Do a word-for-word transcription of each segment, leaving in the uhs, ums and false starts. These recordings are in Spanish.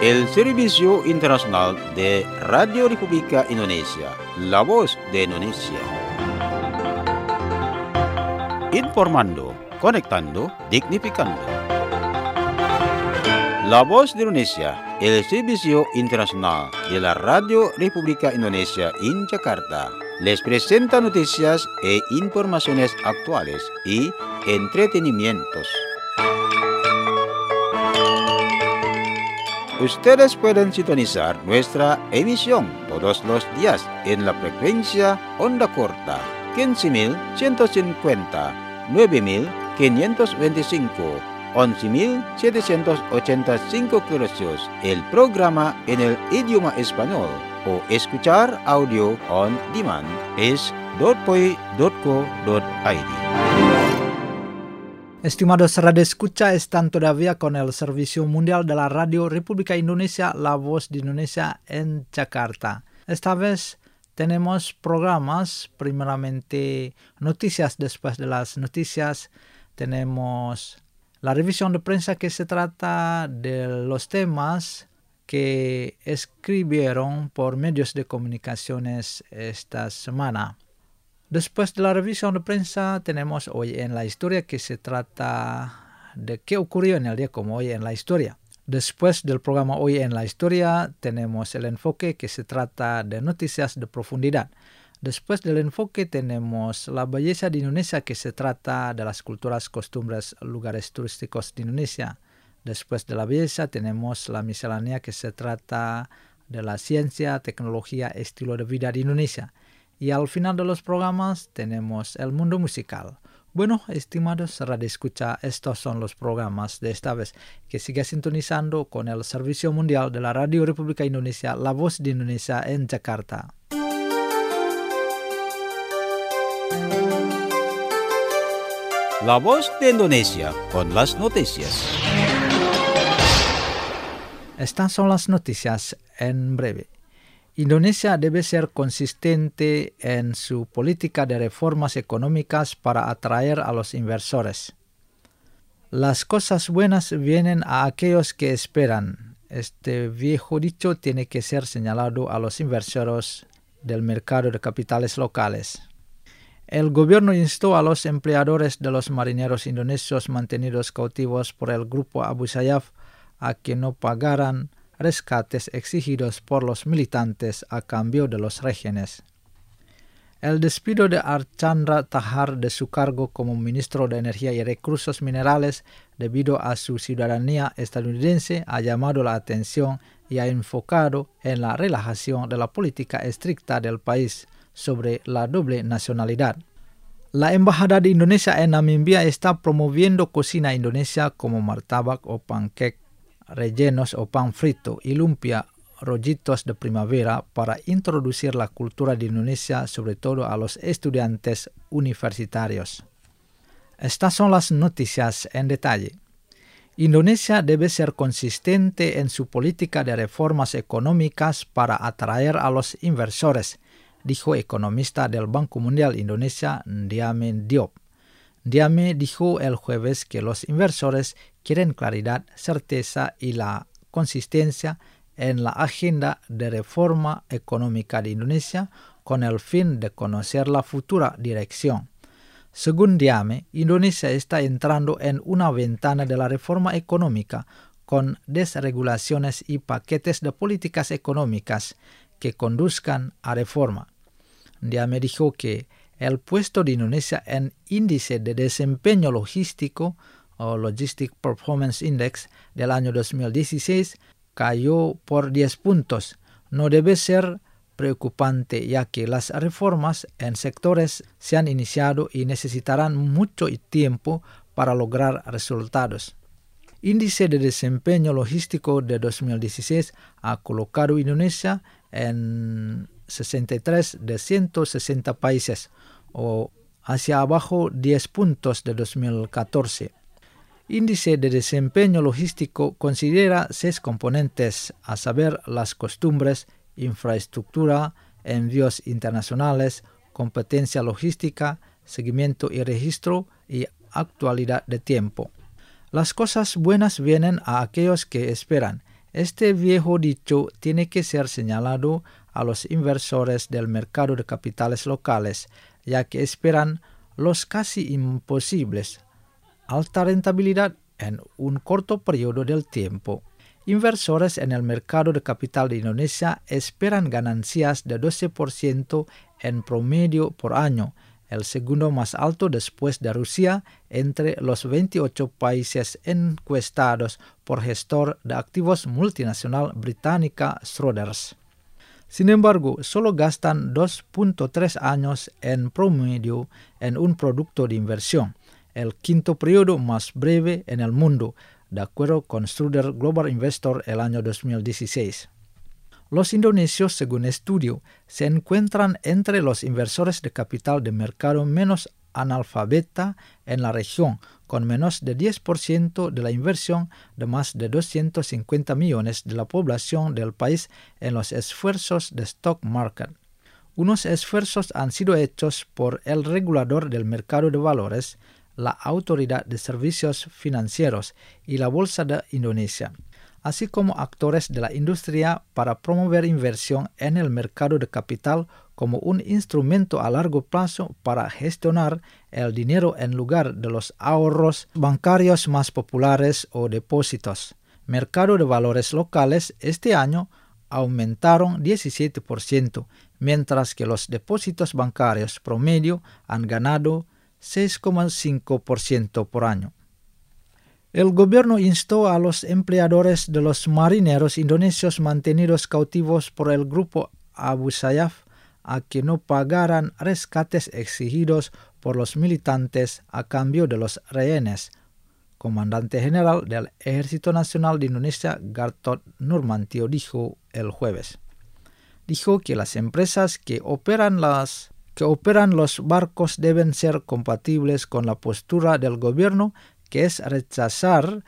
el Servicio Internacional de Radio República Indonesia, la voz de Indonesia. Informando, conectando, dignificando. La voz de Indonesia, el Servicio Internacional de la Radio República Indonesia en Jakarta, les presenta noticias e informaciones actuales y entretenimientos. Ustedes pueden sintonizar nuestra emisión todos los días en la frecuencia onda corta quince mil ciento cincuenta, nueve mil quinientos veinticinco, once mil setecientos ochenta y cinco kHz, el programa en el idioma español, o escuchar audio on demand es dotpoi punto co punto i d. Estimados radioescucha, están todavía con el Servicio Mundial de la Radio República Indonesia, la voz de Indonesia en Jakarta. Esta vez tenemos programas, primeramente noticias, después de las noticias tenemos la revisión de prensa que se trata de los temas que escribieron por medios de comunicaciones esta semana. Después de la revisión de prensa tenemos Hoy en la Historia, que se trata de qué ocurrió en el día como hoy en la historia. Después del programa Hoy en la Historia tenemos el enfoque, que se trata de noticias de profundidad. Después del enfoque tenemos la belleza de Indonesia, que se trata de las culturas, costumbres, lugares turísticos de Indonesia. Después de la belleza tenemos la miscelánea, que se trata de la ciencia, tecnología, estilo de vida de Indonesia. Y al final de los programas tenemos el mundo musical. Bueno, estimados radioescucha, estos son los programas de esta vez. Que siga sintonizando con el Servicio Mundial de la Radio República Indonesia, la voz de Indonesia en Jakarta. La voz de Indonesia con las noticias. Estas son las noticias en breve. Indonesia debe ser consistente en su política de reformas económicas para atraer a los inversores. Las cosas buenas vienen a aquellos que esperan. Este viejo dicho tiene que ser señalado a los inversores del mercado de capitales locales. El gobierno instó a los empleadores de los marineros indonesios mantenidos cautivos por el grupo Abu Sayyaf a que no pagaran rescates exigidos por los militantes a cambio de los rehenes. El despido de Archandra Tahar de su cargo como ministro de Energía y Recursos Minerales debido a su ciudadanía estadounidense ha llamado la atención y ha enfocado en la relajación de la política estricta del país sobre la doble nacionalidad. La Embajada de Indonesia en Namibia está promoviendo cocina indonesia como martabak o pancake rellenos o pan frito y lumpia, rollitos de primavera, para introducir la cultura de Indonesia, sobre todo a los estudiantes universitarios. Estas son las noticias en detalle. Indonesia debe ser consistente en su política de reformas económicas para atraer a los inversores, dijo economista del Banco Mundial Indonesia, Ndiame Diop. Ndiame dijo el jueves que los inversores quieren claridad, certeza y la consistencia en la agenda de reforma económica de Indonesia con el fin de conocer la futura dirección. Según Ndiame, Indonesia está entrando en una ventana de la reforma económica con desregulaciones y paquetes de políticas económicas que conduzcan a reforma. Ndiame dijo que el puesto de Indonesia en índice de desempeño logístico o Logistic Performance Index del año dos mil dieciséis cayó por diez puntos. No debe ser preocupante, ya que las reformas en sectores se han iniciado y necesitarán mucho tiempo para lograr resultados. Índice de desempeño logístico de dos mil dieciséis ha colocado Indonesia en sesenta y tres de ciento sesenta países, o hacia abajo diez puntos de dos mil catorce. Índice de desempeño logístico considera seis componentes, a saber, las costumbres, infraestructura, envíos internacionales, competencia logística, seguimiento y registro y actualidad de tiempo. Las cosas buenas vienen a aquellos que esperan. Este viejo dicho tiene que ser señalado a los inversores del mercado de capitales locales, ya que esperan los casi imposibles, alta rentabilidad en un corto periodo del tiempo. Inversores en el mercado de capital de Indonesia esperan ganancias de doce por ciento en promedio por año, el segundo más alto después de Rusia entre los veintiocho países encuestados por gestor de activos multinacional británica Schroders. Sin embargo, solo gastan dos punto tres años en promedio en un producto de inversión, el quinto periodo más breve en el mundo, de acuerdo con Schroder Global Investor el año dos mil dieciséis. Los indonesios, según estudio, se encuentran entre los inversores de capital de mercado menos analfabeta en la región, con menos de diez por ciento de la inversión de más de doscientos cincuenta millones de la población del país en los esfuerzos de stock market. Unos esfuerzos han sido hechos por el regulador del mercado de valores, la Autoridad de Servicios Financieros y la Bolsa de Indonesia, así como actores de la industria para promover inversión en el mercado de capital como un instrumento a largo plazo para gestionar el dinero en lugar de los ahorros bancarios más populares o depósitos. Mercado de valores locales este año aumentaron diecisiete por ciento, mientras que los depósitos bancarios promedio han ganado seis coma cinco por ciento por año. El gobierno instó a los empleadores de los marineros indonesios mantenidos cautivos por el grupo Abu Sayyaf a que no pagaran rescates exigidos por los militantes a cambio de los rehenes. Comandante General del Ejército Nacional de Indonesia, Gatot Nurmantio, dijo el jueves. Dijo que las empresas que operan las que operan los barcos deben ser compatibles con la postura del gobierno, que es rechazar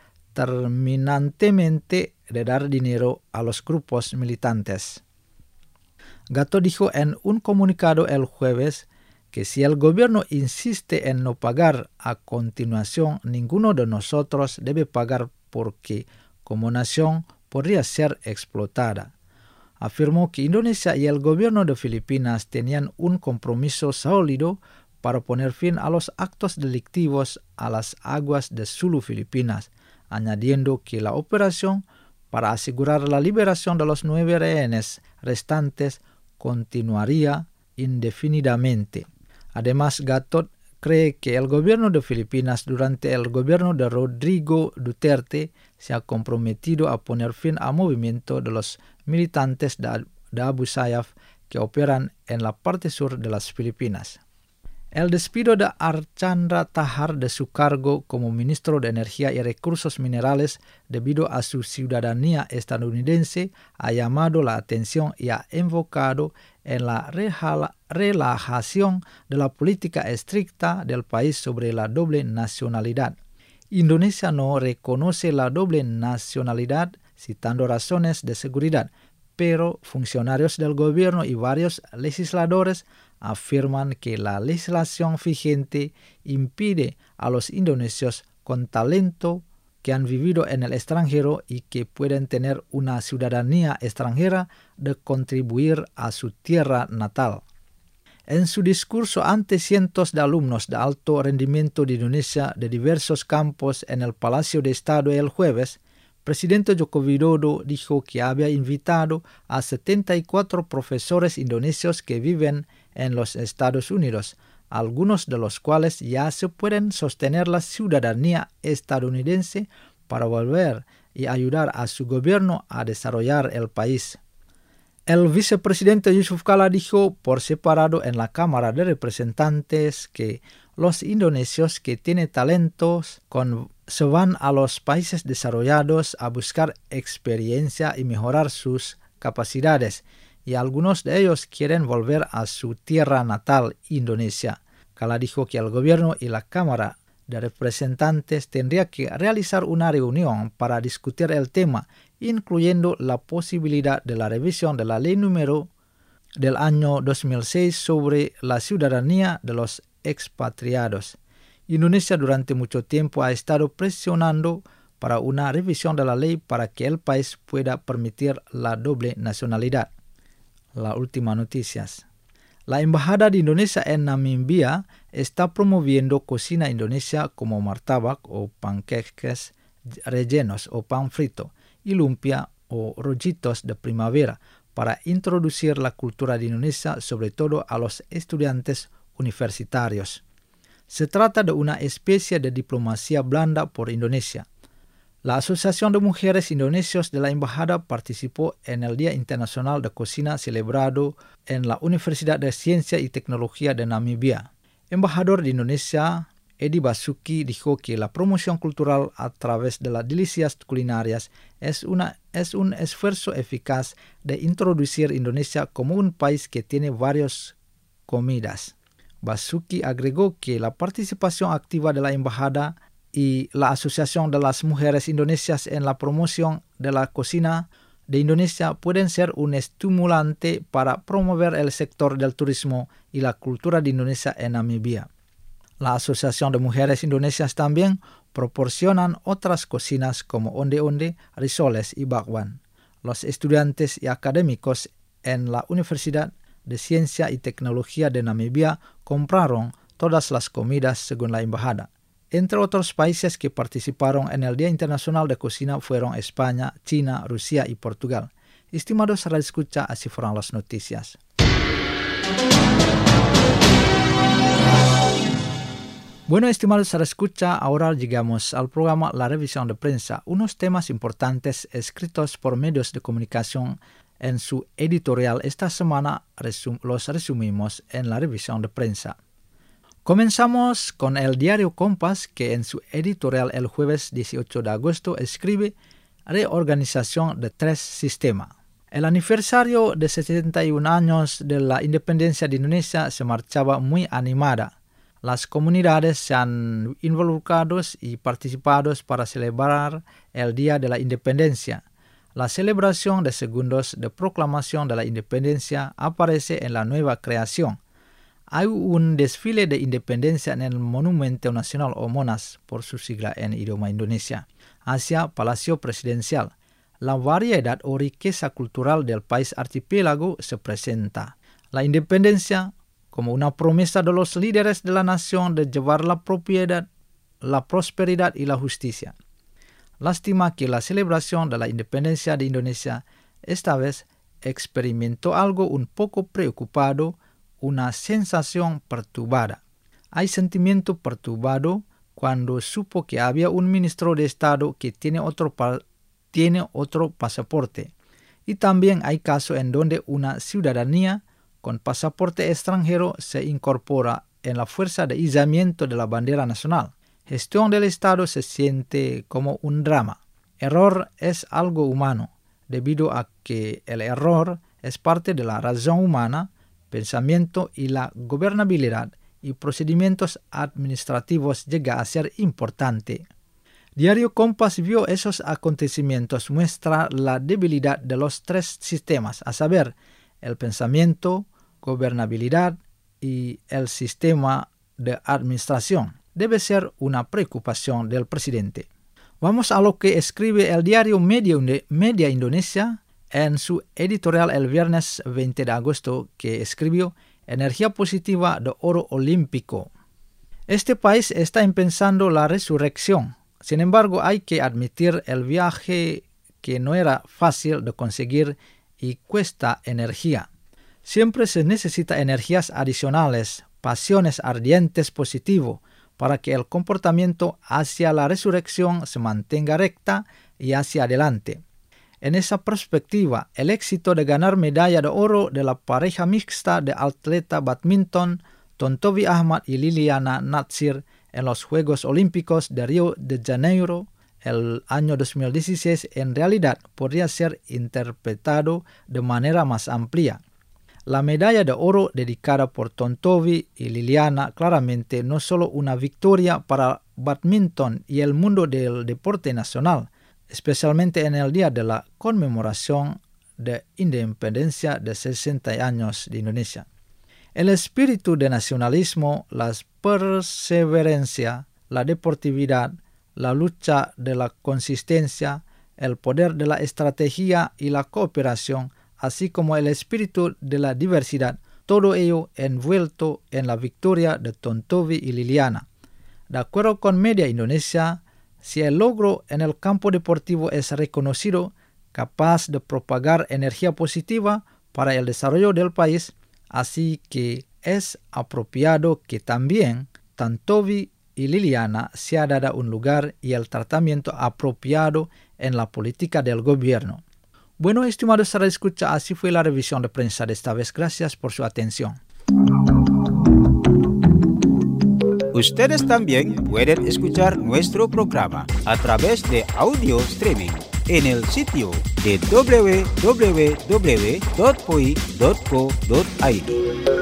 terminantemente de dar dinero a los grupos militantes. Gatot dijo en un comunicado el jueves que si el gobierno insiste en no pagar a continuación, ninguno de nosotros debe pagar porque, como nación, podría ser explotada. Afirmó que Indonesia y el gobierno de Filipinas tenían un compromiso sólido para poner fin a los actos delictivos a las aguas de Sulu, Filipinas, añadiendo que la operación para asegurar la liberación de los nueve rehenes restantes continuaría indefinidamente. Además, Gatot cree que el gobierno de Filipinas durante el gobierno de Rodrigo Duterte se ha comprometido a poner fin al movimiento de los militantes de Abu Sayyaf que operan en la parte sur de las Filipinas. El despido de Archandra Tahar de su cargo como ministro de Energía y Recursos Minerales debido a su ciudadanía estadounidense ha llamado la atención y ha invocado en la relajación de la política estricta del país sobre la doble nacionalidad. Indonesia no reconoce la doble nacionalidad citando razones de seguridad, pero funcionarios del gobierno y varios legisladores afirman que la legislación vigente impide a los indonesios con talento que han vivido en el extranjero y que pueden tener una ciudadanía extranjera de contribuir a su tierra natal. En su discurso ante cientos de alumnos de alto rendimiento de Indonesia de diversos campos en el Palacio de Estado el jueves, presidente Joko Widodo dijo que había invitado a setenta y cuatro profesores indonesios que viven en los Estados Unidos, algunos de los cuales ya se pueden sostener la ciudadanía estadounidense para volver y ayudar a su gobierno a desarrollar el país. El vicepresidente Yusuf Kala dijo por separado en la Cámara de Representantes que los indonesios que tienen talentos con, se van a los países desarrollados a buscar experiencia y mejorar sus capacidades, y algunos de ellos quieren volver a su tierra natal, Indonesia. Kala dijo que el gobierno y la Cámara de Representantes tendrían que realizar una reunión para discutir el tema, incluyendo la posibilidad de la revisión de la ley número del año dos mil seis sobre la ciudadanía de los expatriados. Indonesia durante mucho tiempo ha estado presionando para una revisión de la ley para que el país pueda permitir la doble nacionalidad. La última noticias. La Embajada de Indonesia en Namibia está promoviendo cocina indonesia como martabak o panqueques rellenos o pan frito y lumpia o rollitos de primavera para introducir la cultura de Indonesia sobre todo a los estudiantes universitarios. Se trata de una especie de diplomacia blanda por Indonesia. La Asociación de Mujeres Indonesias de la Embajada participó en el Día Internacional de Cocina celebrado en la Universidad de Ciencia y Tecnología de Namibia. Embajador de Indonesia, Edi Basuki, dijo que la promoción cultural a través de las delicias culinarias es, una, es un esfuerzo eficaz de introducir Indonesia como un país que tiene varias comidas. Basuki agregó que la participación activa de la Embajada y la Asociación de las Mujeres Indonesias en la promoción de la cocina de Indonesia pueden ser un estimulante para promover el sector del turismo y la cultura de Indonesia en Namibia. La Asociación de Mujeres Indonesias también proporcionan otras cocinas como onde-onde, risoles y bakwan. Los estudiantes y académicos en la Universidad de Ciencia y Tecnología de Namibia compraron todas las comidas según la embajada. Entre otros países que participaron en el Día Internacional de Cocina fueron España, China, Rusia y Portugal. Estimados radioescucha, así fueron las noticias. Bueno, estimados radioescucha, ahora llegamos al programa La Revisión de Prensa, unos temas importantes escritos por medios de comunicación en su editorial. Esta semana resum- los resumimos en la Revisión de Prensa. Comenzamos con el diario Kompas, que en su editorial el jueves dieciocho de agosto escribe reorganización de tres sistemas. El aniversario de setenta y un años de la independencia de Indonesia se marchaba muy animada. Las comunidades se han involucrado y participado para celebrar el Día de la Independencia. La celebración de segundos de proclamación de la independencia aparece en la nueva creación. Hay un desfile de independencia en el Monumento Nacional o Monas, por su sigla en idioma Indonesia, hacia Palacio Presidencial. La variedad o riqueza cultural del país archipiélago se presenta. La independencia, como una promesa de los líderes de la nación de llevar la propiedad, la prosperidad y la justicia. Lástima que la celebración de la independencia de Indonesia esta vez experimentó algo un poco preocupado, una sensación perturbada. Hay sentimiento perturbado cuando supo que había un ministro de Estado que tiene otro, pa- tiene otro pasaporte. Y también hay casos en donde una ciudadanía con pasaporte extranjero se incorpora en la fuerza de izamiento de la bandera nacional. Gestión del Estado se siente como un drama. Error es algo humano, debido a que el error es parte de la razón humana, pensamiento y la gobernabilidad y procedimientos administrativos llega a ser importante. Diario Kompas vio esos acontecimientos muestra la debilidad de los tres sistemas, a saber, el pensamiento, gobernabilidad y el sistema de administración. Debe ser una preocupación del presidente. Vamos a lo que escribe el diario Media, Media Indonesia en su editorial el viernes veinte de agosto, que escribió Energía positiva de oro olímpico. Este país está empezando la resurrección. Sin embargo, hay que admitir el viaje que no era fácil de conseguir y cuesta energía. Siempre se necesita energías adicionales, pasiones ardientes positivo, para que el comportamiento hacia la resurrección se mantenga recta y hacia adelante. En esa perspectiva, el éxito de ganar medalla de oro de la pareja mixta de atleta badminton Tontowi Ahmad y Liliana Natsir en los Juegos Olímpicos de Río de Janeiro el año dos mil dieciséis en realidad podría ser interpretado de manera más amplia. La medalla de oro dedicada por Tontowi y Liliana claramente no solo una victoria para badminton y el mundo del deporte nacional, especialmente en el día de la conmemoración de independencia de sesenta años de Indonesia. El espíritu de nacionalismo, la perseverancia, la deportividad, la lucha de la consistencia, el poder de la estrategia y la cooperación, así como el espíritu de la diversidad, todo ello envuelto en la victoria de Tontowi y Liliana. De acuerdo con Media Indonesia, si el logro en el campo deportivo es reconocido, capaz de propagar energía positiva para el desarrollo del país, así que es apropiado que también Tontowi y Liliana se ha dado un lugar y el tratamiento apropiado en la política del gobierno. Bueno, estimados radioescuchas, así fue la revisión de prensa de esta vez. Gracias por su atención. Ustedes también pueden escuchar nuestro programa a través de audio streaming en el sitio de doble u doble u doble u punto p o i punto co punto i d.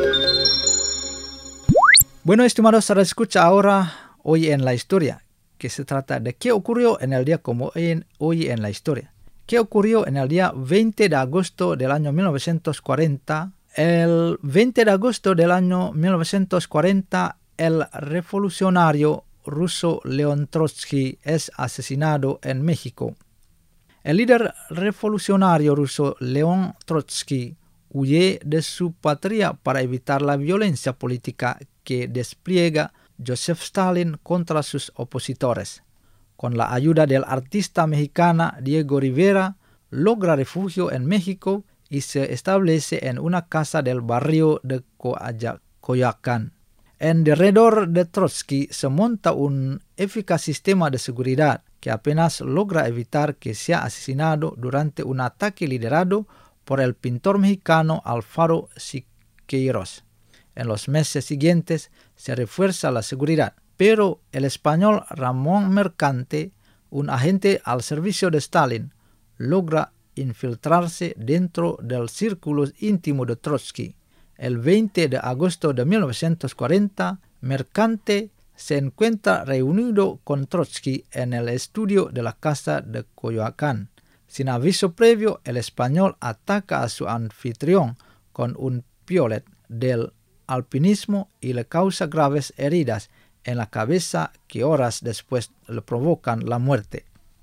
Bueno, estimados radioescuchas, ahora hoy en la historia, que se trata de qué ocurrió en el día como en, hoy en la historia. ¿Qué ocurrió en el día veinte de agosto del año mil novecientos cuarenta? El veinte de agosto del año mil novecientos cuarenta, el revolucionario ruso León Trotsky es asesinado en México. El líder revolucionario ruso León Trotsky huye de su patria para evitar la violencia política que despliega Joseph Stalin contra sus opositores. Con la ayuda del artista mexicano Diego Rivera, logra refugio en México y se establece en una casa del barrio de Coyoacán. En derredor de Trotsky se monta un eficaz sistema de seguridad que apenas logra evitar que sea asesinado durante un ataque liderado por el pintor mexicano Alfaro Siqueiros. En los meses siguientes se refuerza la seguridad, pero el español Ramón Mercante, un agente al servicio de Stalin, logra infiltrarse dentro del círculo íntimo de Trotsky. El veinte de agosto de mil novecientos cuarenta, Mercante se encuentra reunido con Trotsky en el estudio de la casa de Coyoacán. Sin aviso previo, el español ataca a su anfitrión con un piolet del alpinismo y le causa graves heridas en la cabeza que horas después le provocan la muerte.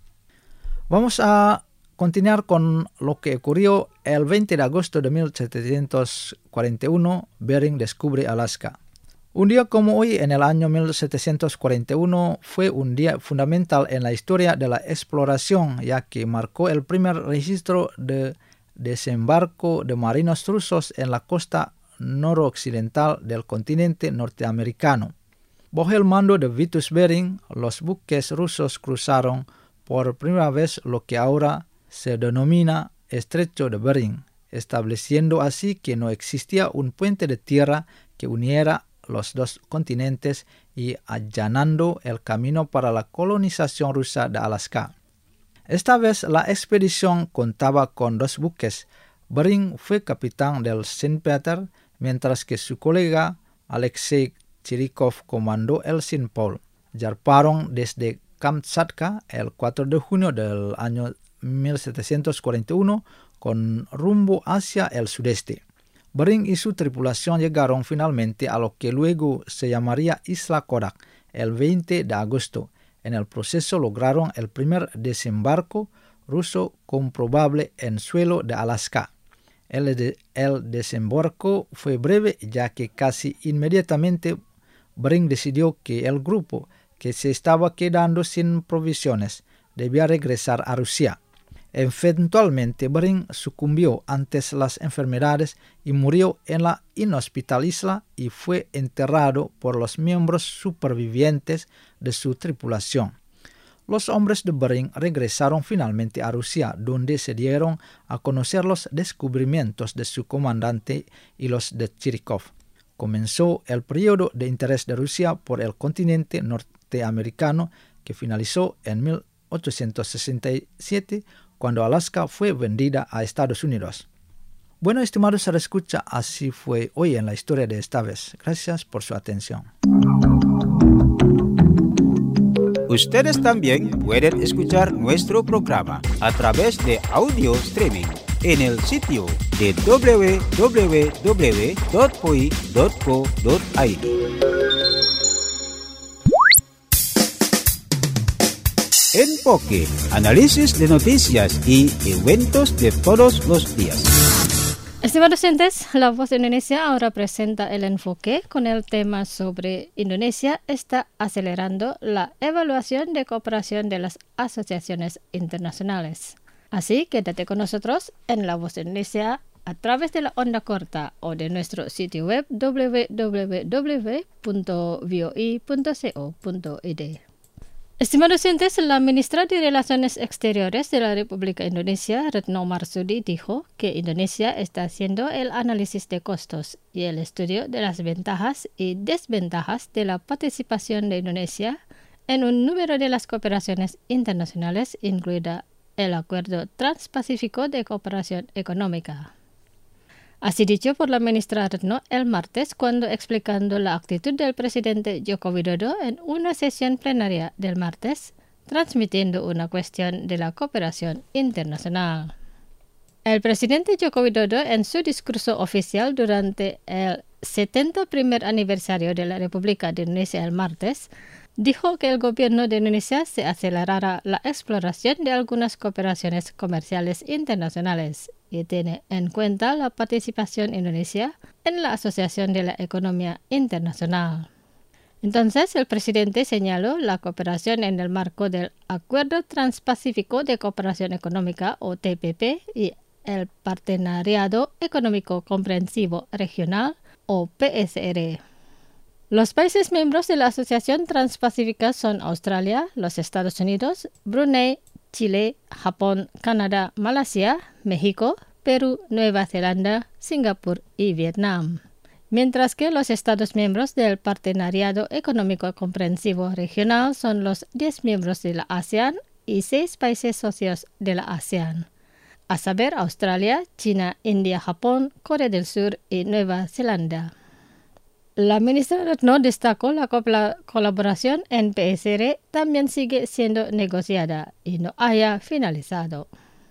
Vamos a continuar con lo que ocurrió el veinte de agosto de mil setecientos cuarenta y uno. Bering descubre Alaska. Un día como hoy, en el año mil setecientos cuarenta y uno, fue un día fundamental en la historia de la exploración, ya que marcó el primer registro de desembarco de marinos rusos en la costa noroccidental del continente norteamericano. Bajo el mando de Vitus Bering, los buques rusos cruzaron por primera vez lo que ahora se denomina Estrecho de Bering, estableciendo así que no existía un puente de tierra que uniera los dos continentes y allanando el camino para la colonización rusa de Alaska. Esta vez la expedición contaba con dos buques. Bering fue capitán del Saint Peter, mientras que su colega Alexei Chirikov comandó el Saint Paul. Zarparon desde Kamchatka el cuatro de junio del año mil setecientos cuarenta y uno con rumbo hacia el sudeste. Bering y su tripulación llegaron finalmente a lo que luego se llamaría Isla Kodak el veinte de agosto. En el proceso lograron el primer desembarco ruso comprobable en suelo de Alaska. El, de, el desembarco fue breve, ya que casi inmediatamente Bering decidió que el grupo, que se estaba quedando sin provisiones, debía regresar a Rusia. Eventualmente Bering sucumbió ante las enfermedades y murió en la inhospitable isla y fue enterrado por los miembros supervivientes de su tripulación. Los hombres de Bering regresaron finalmente a Rusia, donde se dieron a conocer los descubrimientos de su comandante y los de Chirikov. Comenzó el periodo de interés de Rusia por el continente norteamericano, que finalizó en mil ochocientos sesenta y siete, cuando Alaska fue vendida a Estados Unidos. Bueno, estimados radioescuchas, así fue hoy en la historia de esta vez. Gracias por su atención. Ustedes también pueden escuchar nuestro programa a través de audio streaming en el sitio de doble u doble u doble u punto p o i punto co punto i d. Enfoque, análisis de noticias y eventos de todos los días. Estimados oyentes, La Voz de Indonesia ahora presenta el enfoque con el tema sobre Indonesia está acelerando la evaluación de cooperación de las asociaciones internacionales. Así, quédate con nosotros en La Voz de Indonesia a través de la onda corta o de nuestro sitio web doble u doble u doble u punto v o i punto co punto i d. Estimados oyentes, la ministra de Relaciones Exteriores de la República Indonesia, Retno Marsudi, dijo que Indonesia está haciendo el análisis de costos y el estudio de las ventajas y desventajas de la participación de Indonesia en un número de las cooperaciones internacionales, incluida el Acuerdo Transpacífico de Cooperación Económica. Así dicho por la ministra Retno el martes cuando explicando la actitud del presidente Joko Widodo en una sesión plenaria del martes, transmitiendo una cuestión de la cooperación internacional. El presidente Joko Widodo en su discurso oficial durante el setenta primer aniversario de la República de Indonesia el martes, dijo que el gobierno de Indonesia se acelerará la exploración de algunas cooperaciones comerciales internacionales y tiene en cuenta la participación Indonesia en la Asociación de la Economía Internacional. Entonces, el presidente señaló la cooperación en el marco del Acuerdo Transpacífico de Cooperación Económica, o T P P, y el Partenariado Económico Comprensivo Regional, o P S R. Los países miembros de la Asociación Transpacífica son Australia, los Estados Unidos, Brunei, Chile, Japón, Canadá, Malasia, México, Perú, Nueva Zelanda, Singapur y Vietnam. Mientras que los Estados miembros del Partenariado Económico Comprensivo Regional son los diez miembros de la ASEAN y seis países socios de la ASEAN, a saber Australia, China, India, Japón, Corea del Sur y Nueva Zelanda. La ministra Retno destacó la colaboración en P S R también sigue siendo negociada y no haya finalizado.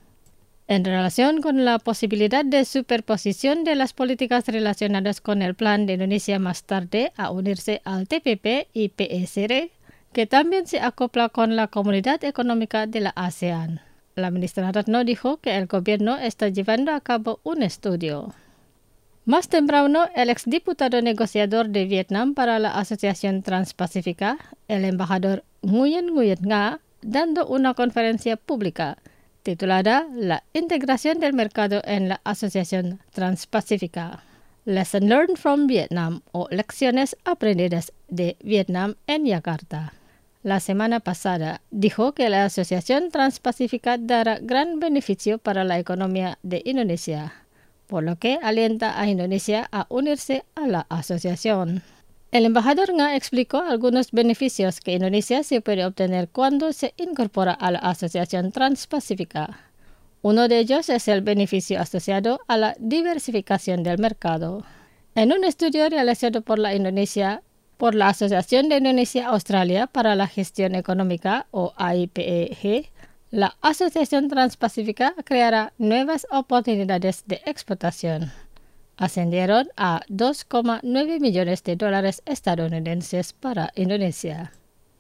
En relación con la posibilidad de superposición de las políticas relacionadas con el plan de Indonesia más tarde a unirse al T P P y P S R, que también se acopla con la Comunidad Económica de la ASEAN. La ministra Retno dijo que el gobierno está llevando a cabo un estudio. Más temprano, el exdiputado negociador de Vietnam para la Asociación Transpacífica, el embajador Nguyen Nguyen Nga, dando una conferencia pública titulada La integración del mercado en la Asociación Transpacífica, Lesson Learned from Vietnam o Lecciones aprendidas de Vietnam en Yakarta. La semana pasada dijo que la Asociación Transpacífica dará gran beneficio para la economía de Indonesia, por lo que alienta a Indonesia a unirse a la asociación. El embajador Nga explicó algunos beneficios que Indonesia se puede obtener cuando se incorpora a la Asociación Transpacífica. Uno de ellos es el beneficio asociado a la diversificación del mercado. En un estudio realizado por la Indonesia, por la Asociación de Indonesia-Australia para la Gestión Económica, o A I P E G, la Asociación Transpacífica creará nuevas oportunidades de exportación. Ascendieron a dos coma nueve millones de dólares estadounidenses para Indonesia.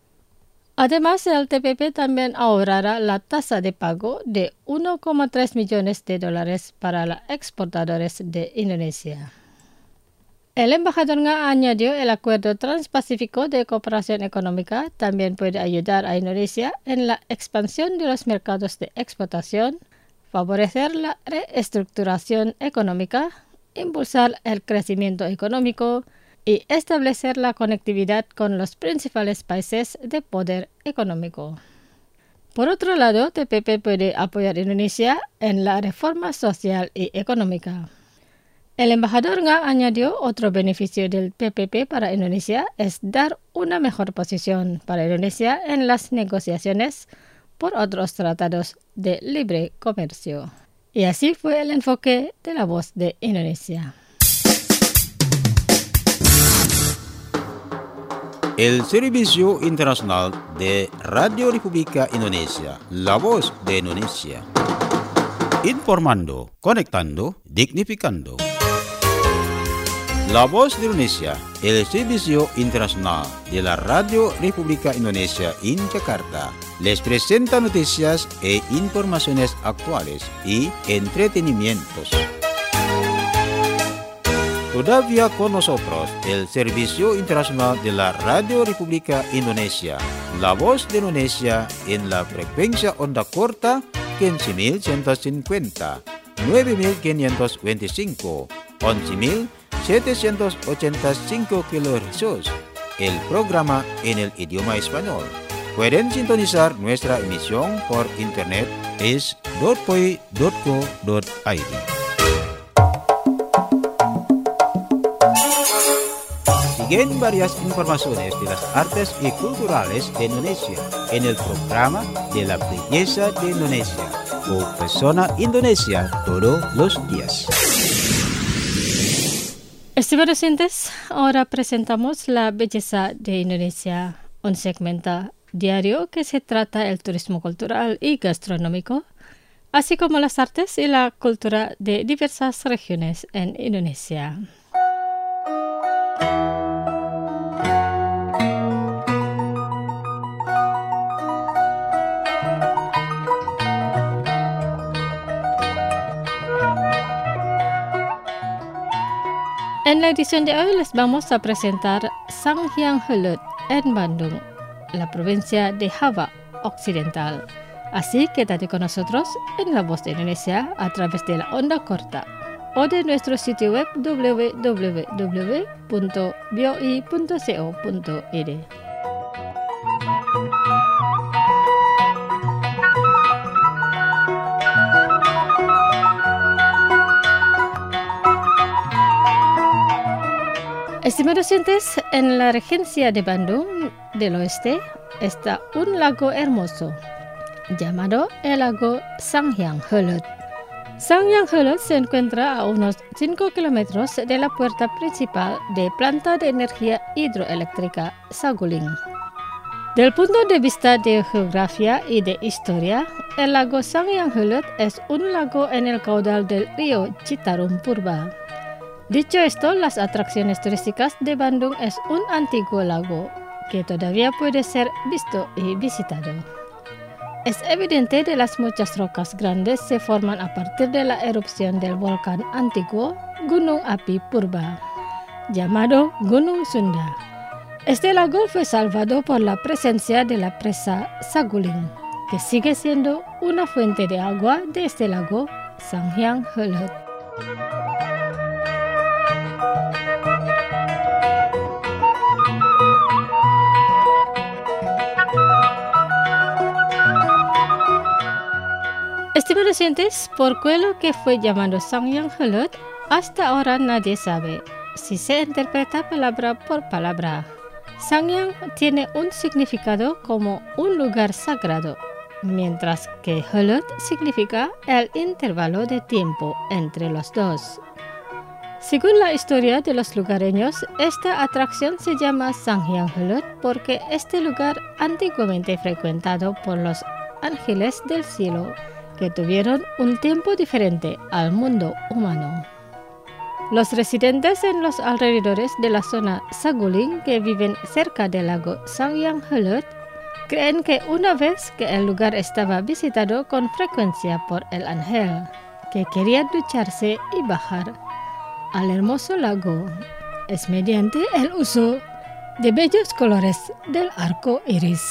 Además, el T P P también ahorrará la tasa de pago de uno coma tres millones de dólares para los exportadores de Indonesia. El embajador Nga añadió el Acuerdo Transpacífico de Cooperación Económica también puede ayudar a Indonesia en la expansión de los mercados de exportación, favorecer la reestructuración económica, impulsar el crecimiento económico y establecer la conectividad con los principales países de poder económico. Por otro lado, T P P puede apoyar a Indonesia en la reforma social y económica. El embajador Nga añadió otro beneficio del T P P para Indonesia es dar una mejor posición para Indonesia en las negociaciones por otros tratados de libre comercio. Y así fue el enfoque de La Voz de Indonesia. El Servicio Internacional de Radio República Indonesia, La Voz de Indonesia. Informando, conectando, dignificando. La Voz de Indonesia, el servicio internacional de la Radio República Indonesia en Jakarta, les presenta noticias e informaciones actuales y entretenimientos. Todavía con nosotros el Servicio Internacional de la Radio República Indonesia, La Voz de Indonesia en la frecuencia onda corta quince mil ciento cincuenta, nueve mil quinientos veinticinco, once mil setecientos ochenta y cinco kilohercios. El programa en el idioma español. Pueden sintonizar nuestra emisión por internet es dot p o i dot co dot i d. Siguen varias informaciones de las artes y culturales de Indonesia en el programa de la belleza de Indonesia o Persona Indonesia todos los días. Estimados oyentes, ahora presentamos La Belleza de Indonesia, un segmento diario que se trata del turismo cultural y gastronómico, así como las artes y la cultura de diversas regiones en Indonesia. En la edición de hoy les vamos a presentar Sanghyang Heuleut en Bandung, la provincia de Java Occidental. Así quédate con nosotros en La Voz de Indonesia a través de la onda corta o de nuestro sitio web w w w punto b o i punto co punto i d. Estimados oyentes, en la regencia de Bandung del Oeste está un lago hermoso llamado el lago Sanghyang Heuleut. Sanghyang Heuleut se encuentra a unos cinco kilómetros de la puerta principal de planta de energía hidroeléctrica Saguling. Del punto de vista de geografía y de historia, el lago Sanghyang Heuleut es un lago en el caudal del río Citarum Purba. Dicho esto, las atracciones turísticas de Bandung es un antiguo lago que todavía puede ser visto y visitado. Es evidente que las muchas rocas grandes se forman a partir de la erupción del volcán antiguo Gunung Api Purba, llamado Gunung Sunda. Este lago fue salvado por la presencia de la presa Saguling, que sigue siendo una fuente de agua de este lago Sanghyang Heuleut. Estimados oyentes, por lo que fue llamado Sanghyang Heuleut, hasta ahora nadie sabe si se interpreta palabra por palabra. Sanghyang tiene un significado como un lugar sagrado, mientras que Heuleut significa el intervalo de tiempo entre los dos. Según la historia de los lugareños, esta atracción se llama Sanghyang Heuleut porque este lugar antiguamente frecuentado por los ángeles del cielo que tuvieron un tiempo diferente al mundo humano. Los residentes en los alrededores de la zona Saguling que viven cerca del lago Sanghyang Heuleut creen que una vez que el lugar estaba visitado con frecuencia por el ángel que quería ducharse y bajar al hermoso lago, es mediante el uso de bellos colores del arco iris.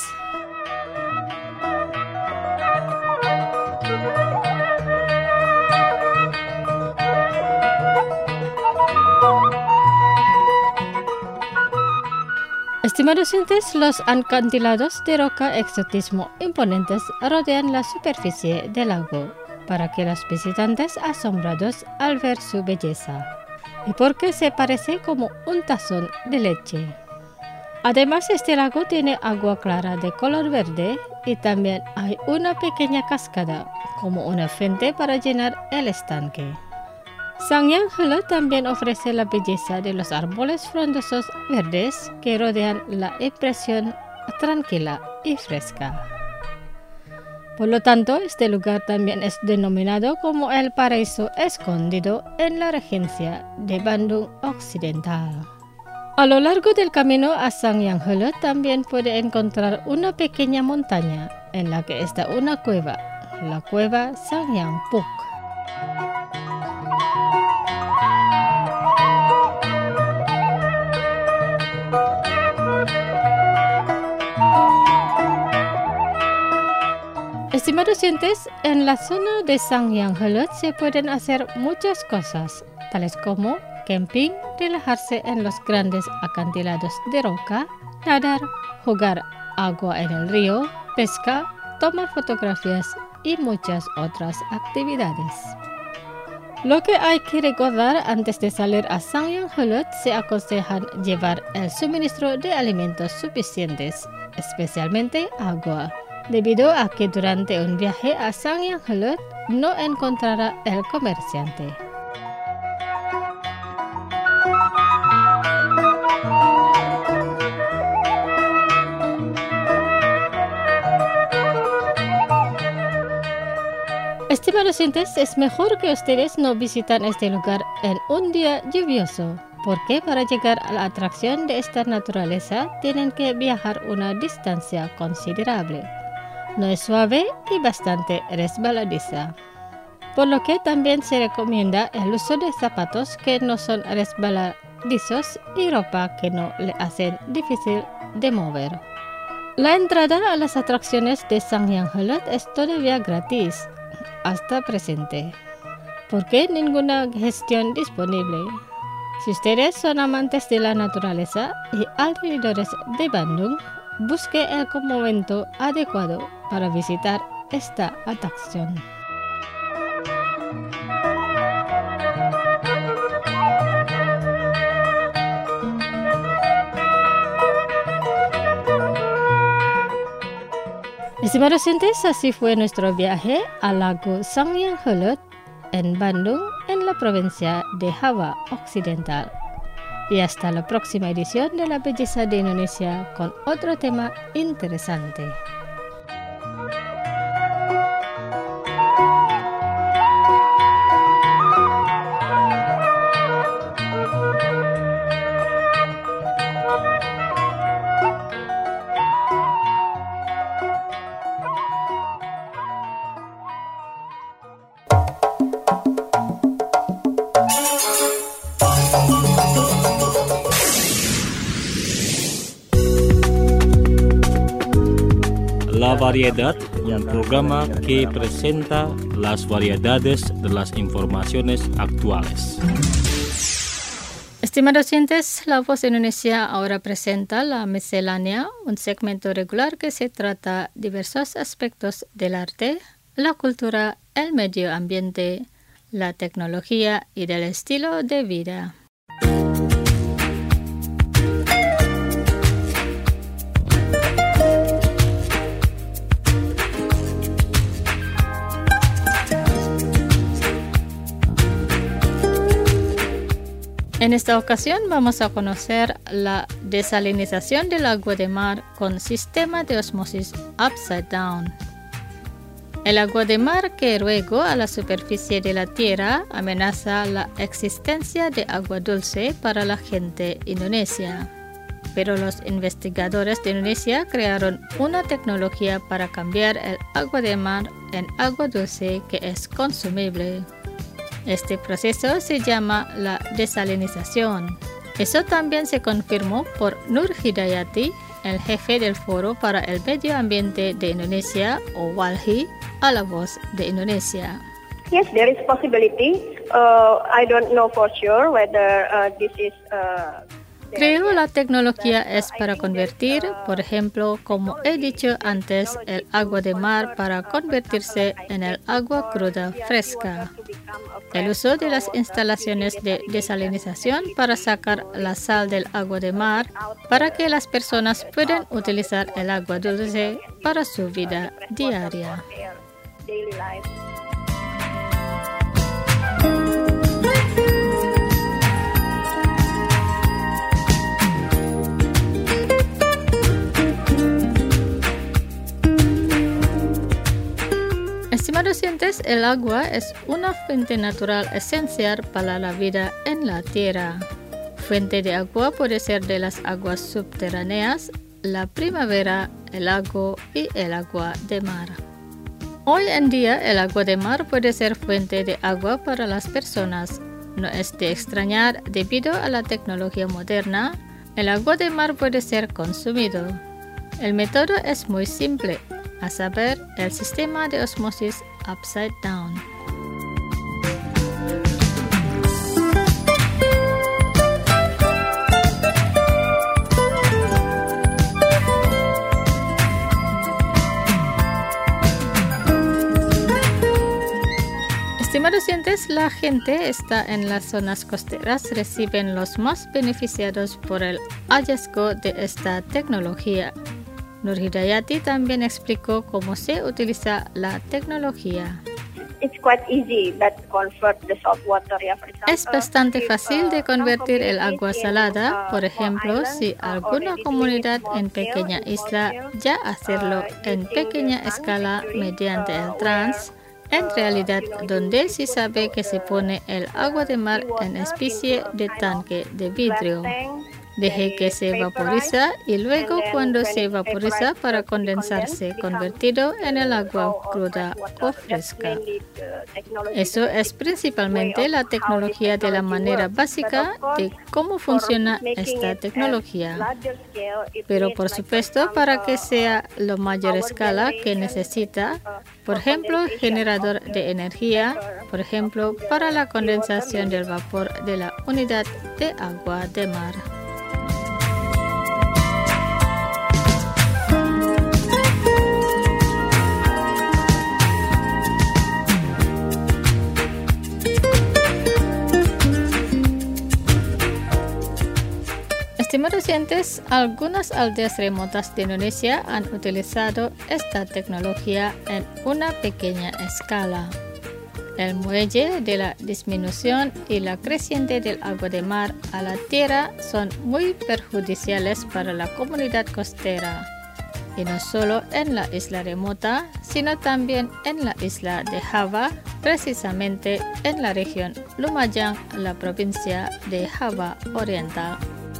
Estimados oyentes, los acantilados de roca exotismo imponentes rodean la superficie del lago para que los visitantes asombrados al ver su belleza y porque se parece como un tazón de leche. Además, este lago tiene agua clara de color verde y también hay una pequeña cascada como una fuente para llenar el estanque. Sanghyang Heuleut también ofrece la belleza de los árboles frondosos verdes que rodean la impresión tranquila y fresca. Por lo tanto, este lugar también es denominado como el paraíso escondido en la regencia de Bandung Occidental. A lo largo del camino a Sangiang Heuleut también puede encontrar una pequeña montaña en la que está una cueva, la cueva Sangiang Puk. Estimados oyentes, en la zona de Sangiang Heuleut se pueden hacer muchas cosas, tales como camping, relajarse en los grandes acantilados de roca, nadar, jugar agua en el río, pesca, tomar fotografías y muchas otras actividades. Lo que hay que recordar antes de salir a Sangiang Heuleut, se aconsejan llevar el suministro de alimentos suficientes, especialmente agua, debido a que durante un viaje a Sangiang Heuleut no encontrará el comerciante. Estimados oyentes, es mejor que ustedes no visitan este lugar en un día lluvioso, porque para llegar a la atracción de esta naturaleza tienen que viajar una distancia considerable. No es suave y bastante resbaladiza, por lo que también se recomienda el uso de zapatos que no son resbaladizos y ropa que no le hacen difícil de mover. La entrada a las atracciones de Sangiang Heuleut es todavía gratis hasta presente, porque ninguna gestión disponible. Si ustedes son amantes de la naturaleza y alrededores de Bandung, busque el momento adecuado para visitar esta atracción. Estimados oyentes, así fue nuestro viaje al lago Sangiang Heuleut en Bandung, en la provincia de Java Occidental. Y hasta la próxima edición de La Belleza de Indonesia con otro tema interesante. La Variedad, un programa que presenta las variedades de las informaciones actuales. Estimados oyentes, La Voz de Indonesia ahora presenta La Miscelánea, un segmento regular que se trata diversos aspectos del arte, la cultura, el medio ambiente, la tecnología y del estilo de vida. En esta ocasión vamos a conocer la desalinización del agua de mar con sistema de osmosis upside down. El agua de mar que luego a la superficie de la tierra amenaza la existencia de agua dulce para la gente indonesia. Pero los investigadores de Indonesia crearon una tecnología para cambiar el agua de mar en agua dulce que es consumible. Este proceso se llama la desalinización. Eso también se confirmó por Nur Hidayati, el jefe del Foro para el Medio Ambiente de Indonesia, o WALHI, a La Voz de Indonesia. Yes, there is possibility. Uh, I don't know for sure whether uh, this is... Uh Creo la tecnología es para convertir, por ejemplo, como he dicho antes, el agua de mar para convertirse en el agua cruda fresca. El uso de las instalaciones de desalinización para sacar la sal del agua de mar para que las personas puedan utilizar el agua dulce para su vida diaria. Estimados oyentes, el agua es una fuente natural esencial para la vida en la tierra. Fuente de agua puede ser de las aguas subterráneas, la primavera, el lago y el agua de mar. Hoy en día, el agua de mar puede ser fuente de agua para las personas. No es de extrañar, debido a la tecnología moderna, el agua de mar puede ser consumido. El método es muy simple, a saber, el sistema de osmosis upside down. Estimados oyentes, la gente está en las zonas costeras reciben los más beneficiados por el hallazgo de esta tecnología. Nur Hidayati también explicó cómo se utiliza la tecnología. It's quite easy that convert the salt water, yeah, for example, Es bastante if, fácil de uh, convertir some el agua communities salada, in, uh, por small ejemplo, islands, si uh, alguna already comunidad doing it en small pequeña scale, in small isla scale, ya hacerlo uh, en using pequeña the escala tank mediante el uh, trans, where, en uh, realidad you know, donde you se put sabe que se the, pone el agua de mar seawater en into especie a de kind of tanque de glass vidrio. tank, Deje then que it's se vaporized, vaporiza y luego and then cuando when se it's vaporiza vaporized, para uh, condensarse, becomes convertido en el agua all- all cruda fresh o water. That's fresca. mainly the technology Eso that es is principalmente way of la how this tecnología de la technology manera works. básica But of course, de cómo for funciona making esta it at tecnología. larger scale, it Pero needs, por like, for supuesto, para que example, sea lo mayor power escala que generation, necesita, uh, por for ejemplo, condensation generador of the de energía, vapor por ejemplo, of the para la seawater condensación unit. del vapor de la unidad de agua de mar. Estimados oyentes, algunas aldeas remotas de Indonesia han utilizado esta tecnología en una pequeña escala. El muelle de la disminución y la creciente del agua de mar a la tierra son muy perjudiciales para la comunidad costera, y no solo en la isla remota, sino también en la isla de Java, precisamente en la región Lumajang, la provincia de Java Oriental.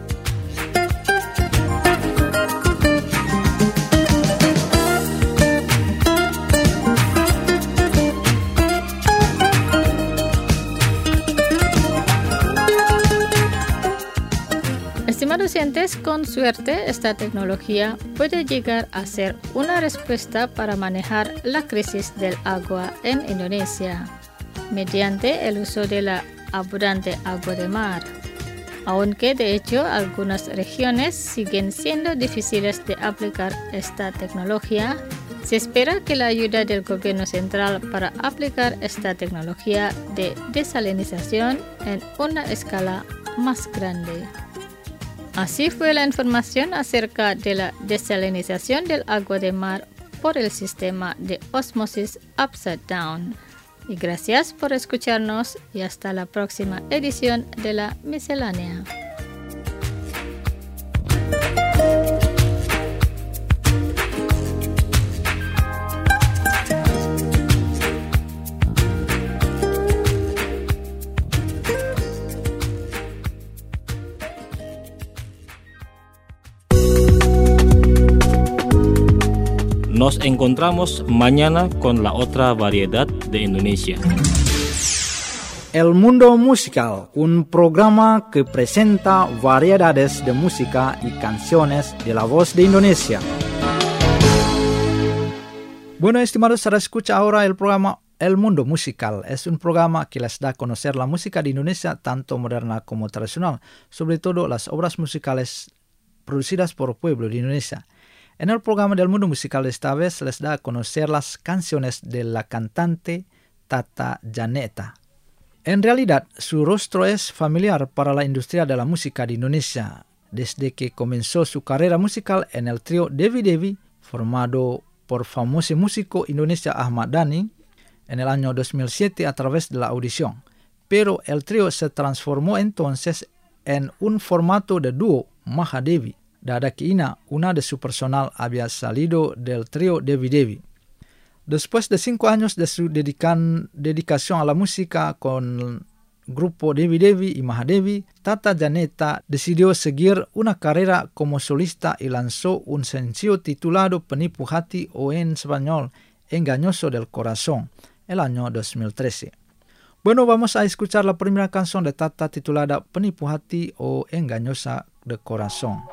Estimados oyentes, con suerte esta tecnología puede llegar a ser una respuesta para manejar la crisis del agua en Indonesia, mediante el uso de la abundante agua de mar. Aunque de hecho algunas regiones siguen siendo difíciles de aplicar esta tecnología, se espera que la ayuda del gobierno central para aplicar esta tecnología de desalinización en una escala más grande. Así fue la información acerca de la desalinización del agua de mar por el sistema de osmosis upside down. Y gracias por escucharnos y hasta la próxima edición de la miscelánea. Nos encontramos mañana con la otra variedad de Indonesia. El Mundo Musical, un programa que presenta variedades de música y canciones de la voz de Indonesia. Bueno, estimados, ahora escucha ahora el programa El Mundo Musical. Es un programa que les da a conocer la música de Indonesia, tanto moderna como tradicional, sobre todo las obras musicales producidas por el pueblo de Indonesia. En el programa del Mundo Musical esta vez les da a conocer las canciones de la cantante Tata Janeta. En realidad, su rostro es familiar para la industria de la música de Indonesia, desde que comenzó su carrera musical en el trío Devi Devi, formado por famoso músico Indonesia Ahmad Dhani, en el año dos mil siete a través de la audición. Pero el trío se transformó entonces en un formato de dúo Mahadevi, dada que Ina, una de su personal, había salido del trío Devi Devi. Después de cinco años de su dedican, dedicación a la música con grupo Devi Devi y Mahadevi, Tata Janeta decidió seguir una carrera como solista y lanzó un sencillo titulado Penipu Hati o en español Engañoso del Corazón, el año dos mil trece. Bueno, vamos a escuchar la primera canción de Tata titulada Penipu Hati o Engañosa del Corazón.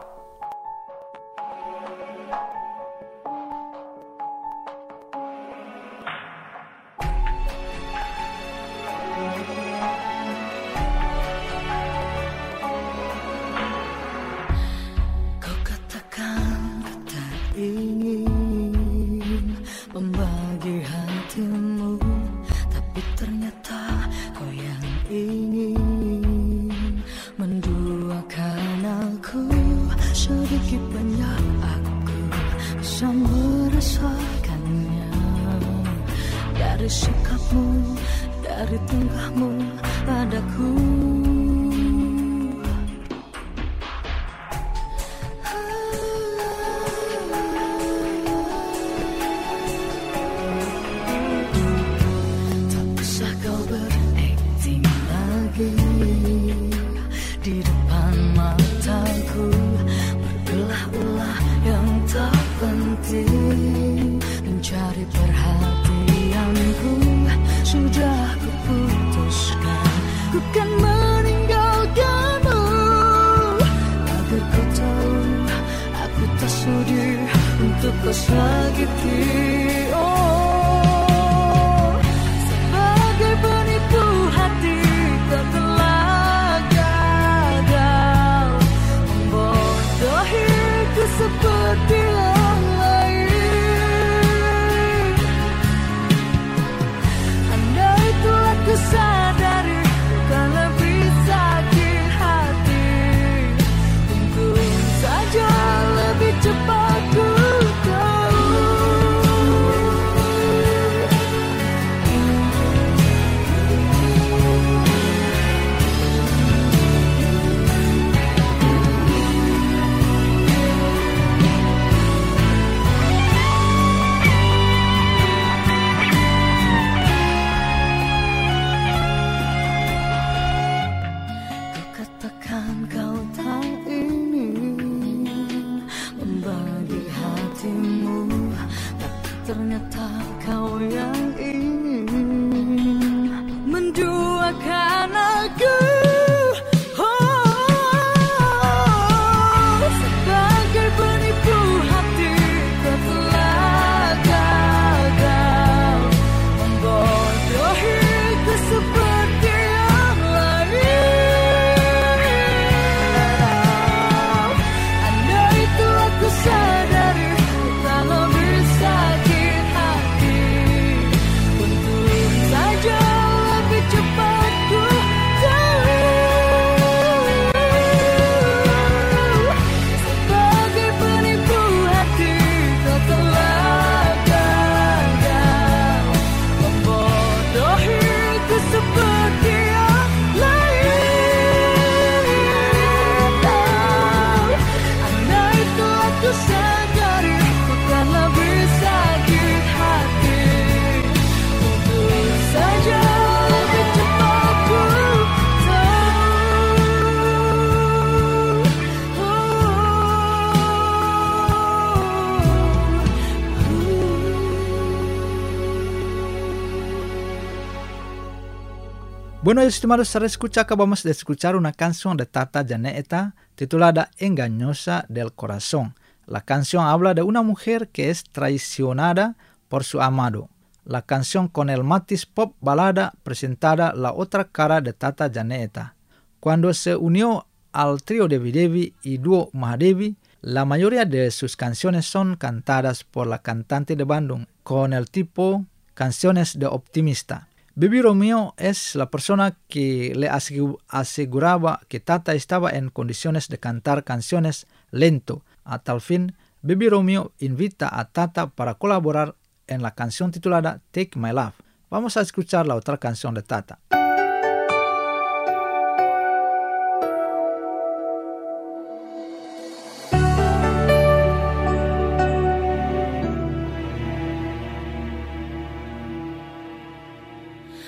Bueno, estimados, ahora escucha, acabamos de escuchar una canción de Tata Janeta titulada Engañosa del Corazón. La canción habla de una mujer que es traicionada por su amado. La canción con el matiz pop balada presentada la otra cara de Tata Janeta. Cuando se unió al trío Devi Devi y dúo Mahadevi, la mayoría de sus canciones son cantadas por la cantante de Bandung con el tipo canciones de optimista. Baby Romeo es la persona que le aseguraba que Tata estaba en condiciones de cantar canciones lento. A tal fin, Baby Romeo invita a Tata para colaborar en la canción titulada Take My Love. Vamos a escuchar la otra canción de Tata.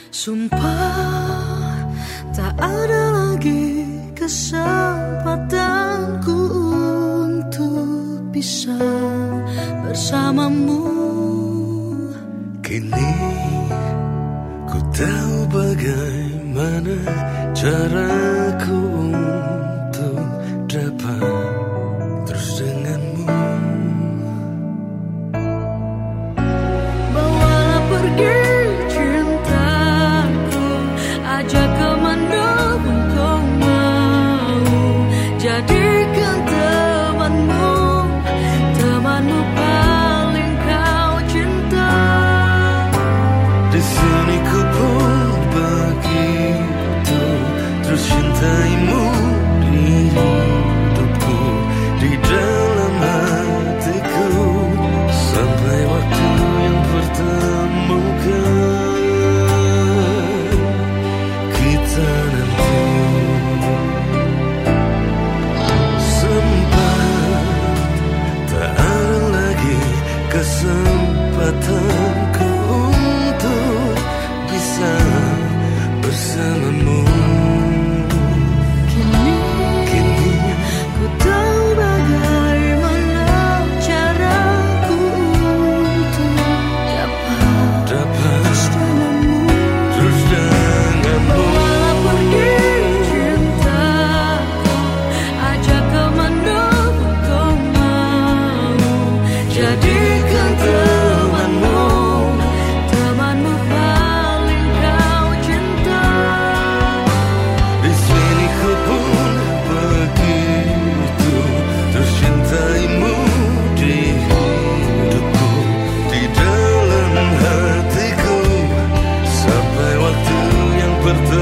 Sumpah tak ada lagi kesempatanku untuk bisa bersamamu. Kini ku tahu bagaimana caraku untuk dapat terus denganmu. Bawalah pergi cintaku, ajak kemana pun kau mau. Jadikan temanmu, temanmu paling kau cinta. Di sini ku pun begitu terus cintaimu di hidupku, di dalam hatiku, sampai waktu yang pertemukan kita nanti. Sempat tak ada lagi kesempatanku untuk bisa bersamamu. Kini, Kini ku tahu bagaimana caraku untuk dapat dapat terus denganmu. terus denganmu. Bawalah pergi cintaku, ajak kemana pun kau mau. Jadikan temanmu, temanmu paling kau cinta. Di sini ku pun begitu terus cintaimu di hidupku, di dalam hatiku, sampai waktu yang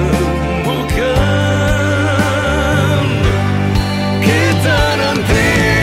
pertemukan kita nanti.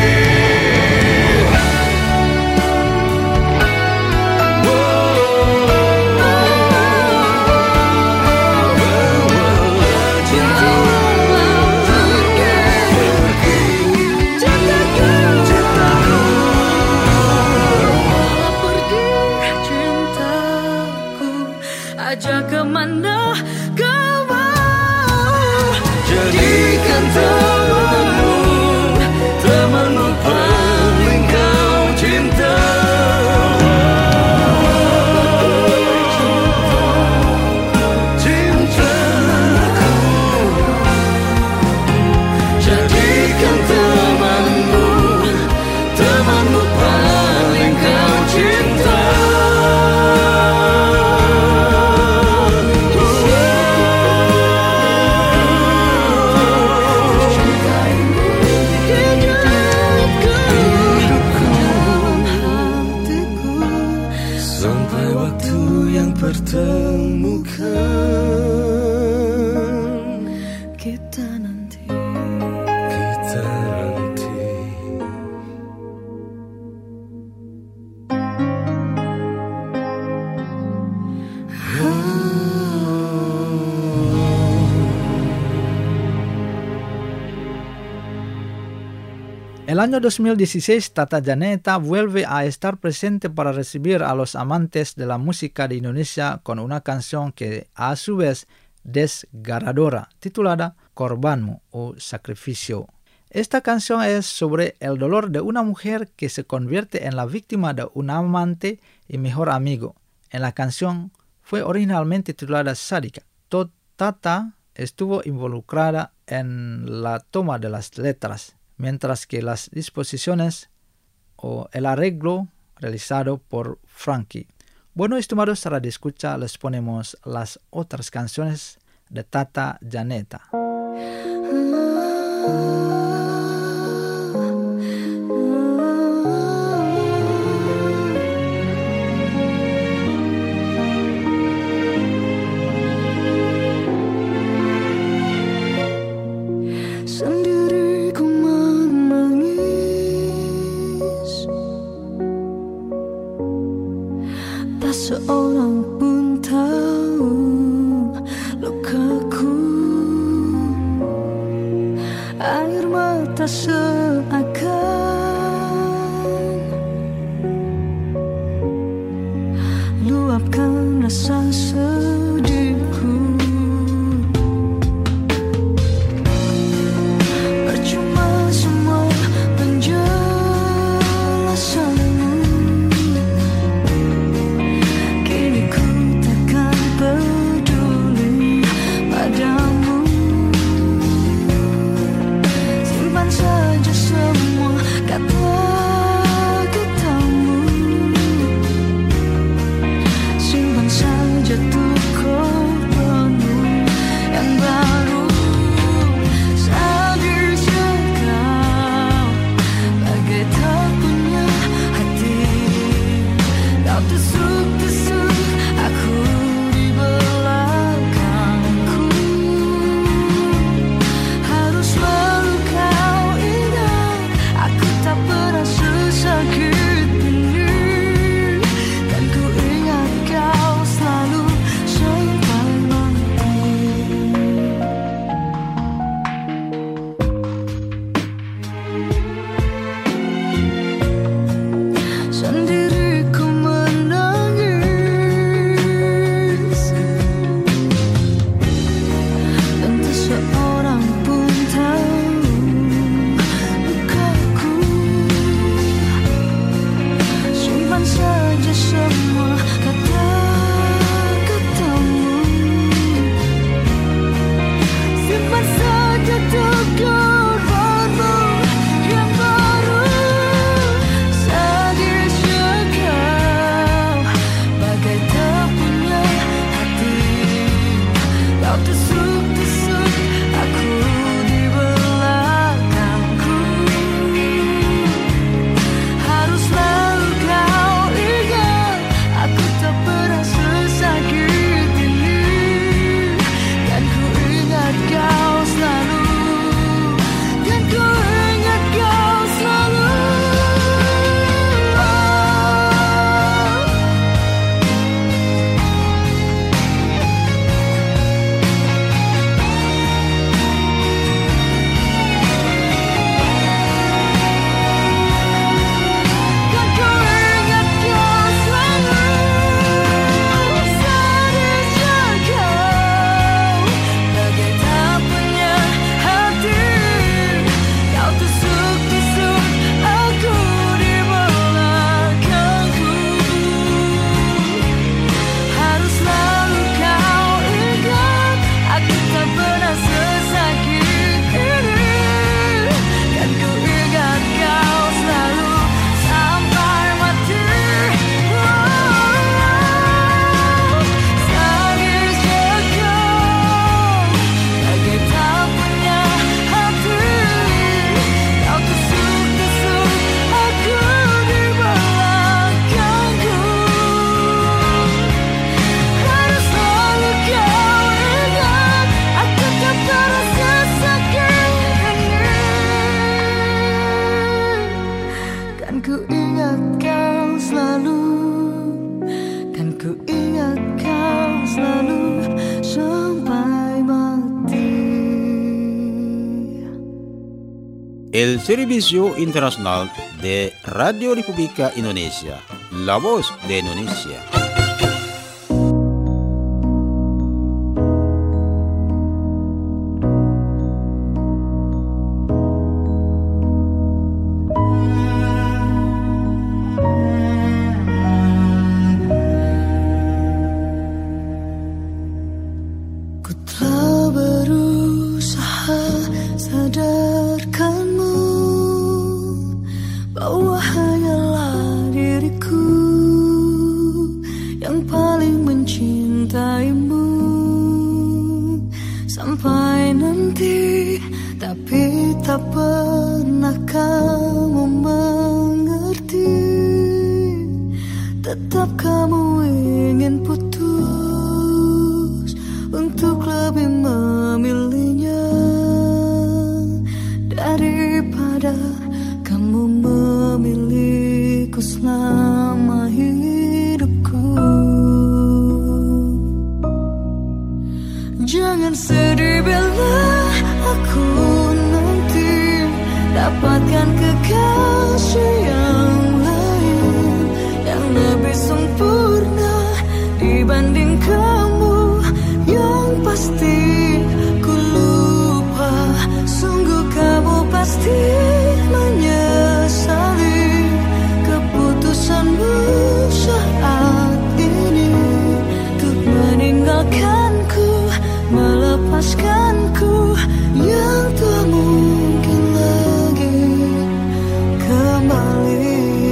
Bawalah pergi cintaku, ajak kemana kau mau. Jadikan temanmu, temanmu paling kau cinta. Cintaku, jadikan temanmu, temanmu paling kau cinta. Sampai waktu yang pertemukan Kita nanti. kita nanti. El año dos mil dieciséis, Tata Janeta vuelve a estar presente para recibir a los amantes de la música de Indonesia con una canción que a su vez desgarradora, titulada Korbanmu o Sacrificio. Esta canción es sobre el dolor de una mujer que se convierte en la víctima de un amante y mejor amigo. En la canción fue originalmente titulada Sadika. Tata estuvo involucrada en la toma de las letras, mientras que las disposiciones o el arreglo realizado por Frankie. Bueno, estimados Radio Escucha, les ponemos las otras canciones de Tata Janeta. Sendiri ku menangis, tak seorang pun tahu lukaku. Air mata seakan luapkan rasa sedih saja semua kata-katamu. Simpan saja teguranmu yang baru. Sadisnya kau bagai tak punya hati. Kau tusuk-tusuk aku di belakangku. Harus selalu kau ingat, aku tak pernah sesakit ini. Kan ku ingat kau selalu, kan ku ingat kau selalu. Kan ku ingat kau selalu. Sadisnya kau bagai tak punya hati. Kau tusuk-tusuk aku di belakangku. Harus selalu kau ingat, aku tak pernah sesakit ini. Kan ku ingat kau selalu sampai mati. Sadisnya kau bagai tak punya hati. Kau tusuk-tusuk aku di belakangku. Harus selalu kau ingat, aku tak pernah sesakit ini. Kan ku ingat kau selalu, kan ku ingat kau selalu sampai mati. El Servicio Internacional de Radio República Indonesia, La Voz de Indonesia. Ku telah berusaha sadarkanmu bahwa hanyalah diriku yang paling mencintaimu. Sampai nanti, tapi tak pernah kamu mengerti. Tetap kamu ingin putus untuk lebih memilihnya daripada kamu memilihku selama hidupku. Jangan sedih bila aku nanti dapatkan kekasih yang lain yang lebih sempurna dibanding kamu. Yang pasti ku lupa, sungguh kamu pasti menyesali keputusanmu saat ini untuk meninggalkanku, melepaskanku yang tak mungkin lagi kembali.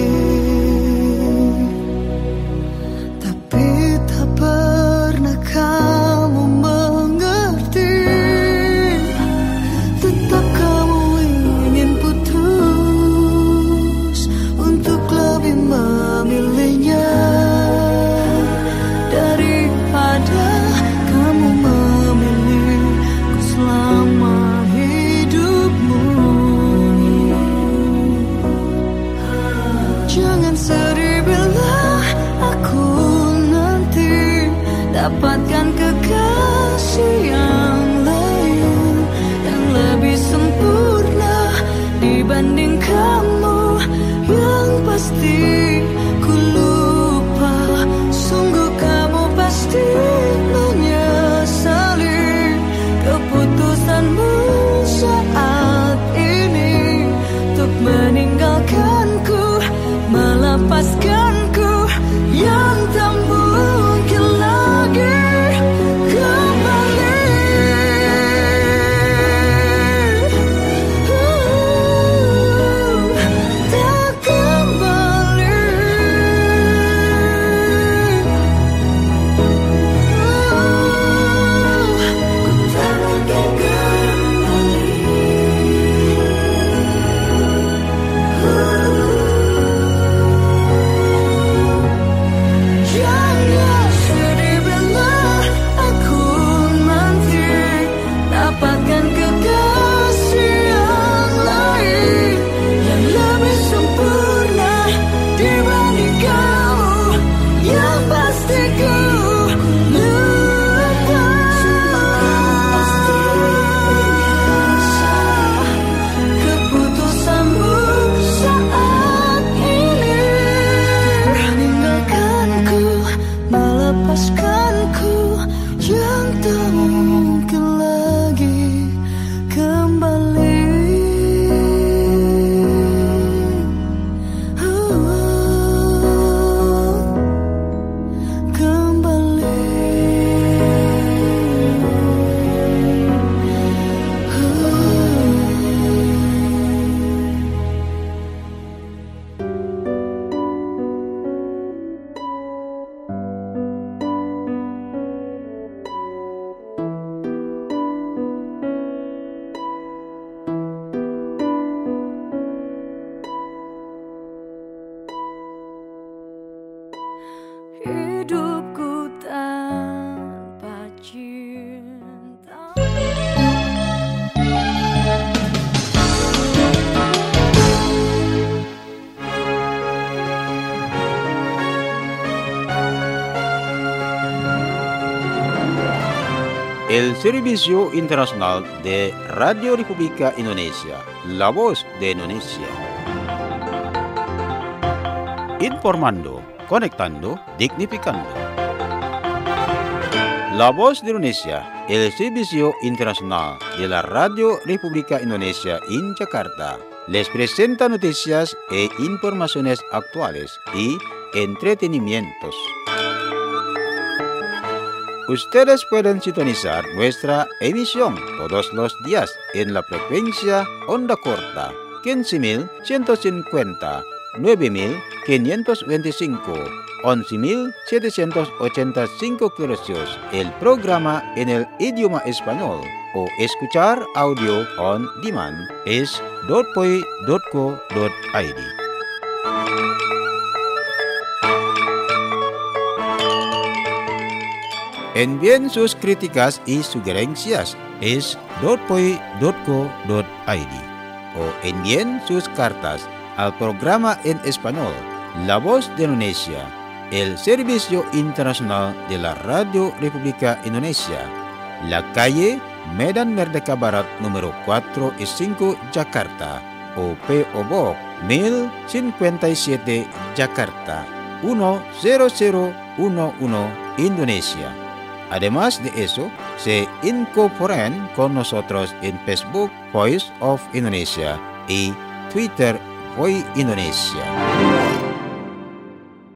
Tapi tak pernah kamu mengerti. Tetap kamu ingin putus untuk lebih memilihnya daripada kamu memilihku selama hidupmu. Jangan sedih bila aku nanti dapatkan kekasih yang lain yang lebih sempurna dibanding kamu. Yang pasti ku lupa, sungguh kamu pasti menyesali keputusanmu saat ini untuk meninggalkanku, melepaskanku yang tak mungkin lagi kembali. Uh, tak kembali. Uh, ku tak akan kembali. Jangan sedih bila aku nanti dapatkan kekasih yang lain yang lebih sempurna dibanding kamu. Yang pasti ku lupa keputusanmu saat ini. Meninggalkanku, melepaskanku yang tak mungkin lagi kembali. Uh, kembali. Hidupku tanpa cinta. El Servicio Internacional de Radio República Indonesia, La Voz de Indonesia. Informando, conectando, dignificando. La Voz de Indonesia, el Servicio Internacional de la Radio República Indonesia en Jakarta, les presenta noticias e informaciones actuales y entretenimientos. Ustedes pueden sintonizar nuestra emisión todos los días en la frecuencia onda corta quince mil ciento cincuenta, nueve mil quinientos veinticinco, once mil setecientos ochenta y cinco kHz, el programa en el idioma español, o escuchar audio on demand es dotpoi dot co dot id. Envíen sus críticas y sugerencias es dotpoi dot co dot id o envíen sus cartas al programa en español La Voz de Indonesia, el Servicio Internacional de la Radio República Indonesia, la calle Medan Merdeka Barat número cuatro y cinco Jakarta, o P O Box mil cincuenta y siete Jakarta, uno cero cero uno uno Indonesia. Además de eso, se incorporan con nosotros en Facebook Voice of Indonesia y Twitter Voice Indonesia.